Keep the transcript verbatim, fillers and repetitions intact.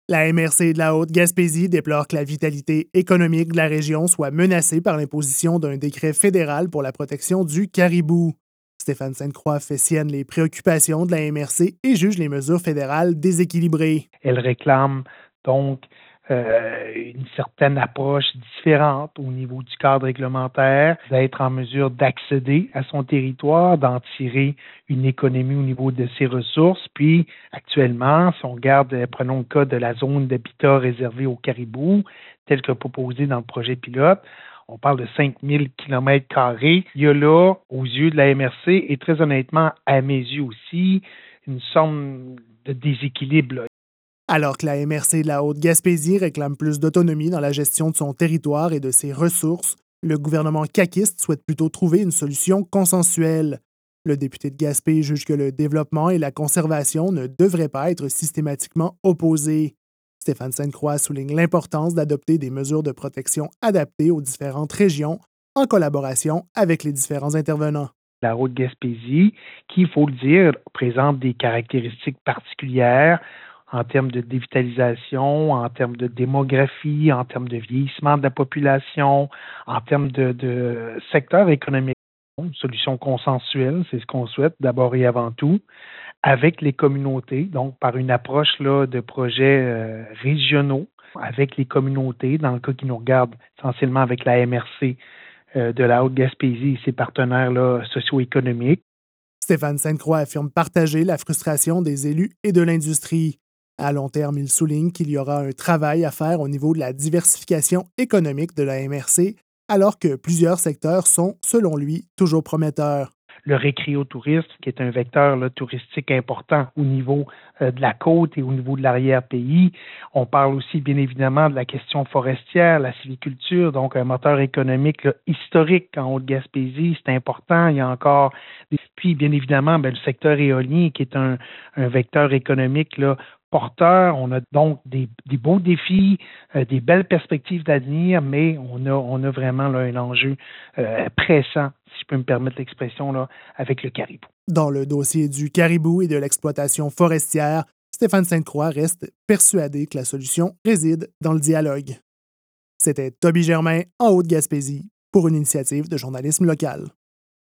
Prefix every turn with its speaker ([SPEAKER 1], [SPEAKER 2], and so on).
[SPEAKER 1] La M R C de la Haute-Gaspésie déplore que la vitalité économique de la région soit menacée par l'imposition d'un décret fédéral pour la protection du caribou. Stéphane Sainte-Croix fait sienne les préoccupations de la M R C et juge les mesures fédérales déséquilibrées.
[SPEAKER 2] Elle réclame donc euh, une certaine approche différente au niveau du cadre réglementaire, d'être en mesure d'accéder à son territoire, d'en tirer une économie au niveau de ses ressources. Puis, actuellement, si on regarde, prenons le cas de la zone d'habitat réservée aux caribous, tel que proposé dans le projet pilote, on parle de cinq mille kilomètres carrés. Il y a là, aux yeux de la M R C, et très honnêtement, à mes yeux aussi, une somme de déséquilibre là.
[SPEAKER 1] Alors que la M R C de la Haute-Gaspésie réclame plus d'autonomie dans la gestion de son territoire et de ses ressources, le gouvernement caquiste souhaite plutôt trouver une solution consensuelle. Le député de Gaspé juge que le développement et la conservation ne devraient pas être systématiquement opposés. Stéphane Sainte-Croix souligne l'importance d'adopter des mesures de protection adaptées aux différentes régions en collaboration avec les différents intervenants.
[SPEAKER 2] La Haute-Gaspésie, qui, il faut le dire, présente des caractéristiques particulières en termes de dévitalisation, en termes de démographie, en termes de vieillissement de la population, en termes de, de secteur économique. Une solution consensuelle, c'est ce qu'on souhaite d'abord et avant tout, avec les communautés, donc par une approche là, de projets euh, régionaux avec les communautés, dans le cas qui nous regarde essentiellement avec la M R C euh, de la Haute-Gaspésie et ses partenaires là, socio-économiques.
[SPEAKER 1] Stéphane Sainte-Croix affirme partager la frustration des élus et de l'industrie. À long terme, il souligne qu'il y aura un travail à faire au niveau de la diversification économique de la M R C, alors que plusieurs secteurs sont, selon lui, toujours prometteurs.
[SPEAKER 2] Le récréotourisme, qui est un vecteur là, touristique important au niveau euh, de la côte et au niveau de l'arrière-pays. On parle aussi, bien évidemment, de la question forestière, la sylviculture, donc un moteur économique là, historique en Haute-Gaspésie, c'est important. Il y a encore des... Puis, bien évidemment, ben, le secteur éolien, qui est un, un vecteur économique là, porteur. On a donc des, des beaux défis, euh, des belles perspectives d'avenir, mais on a, on a vraiment là, un enjeu euh, pressant, si je peux me permettre l'expression, là, avec le caribou.
[SPEAKER 1] Dans le dossier du caribou et de l'exploitation forestière, Stéphane Sainte-Croix reste persuadé que la solution réside dans le dialogue. C'était Toby Germain en Haute-Gaspésie pour une initiative de journalisme local.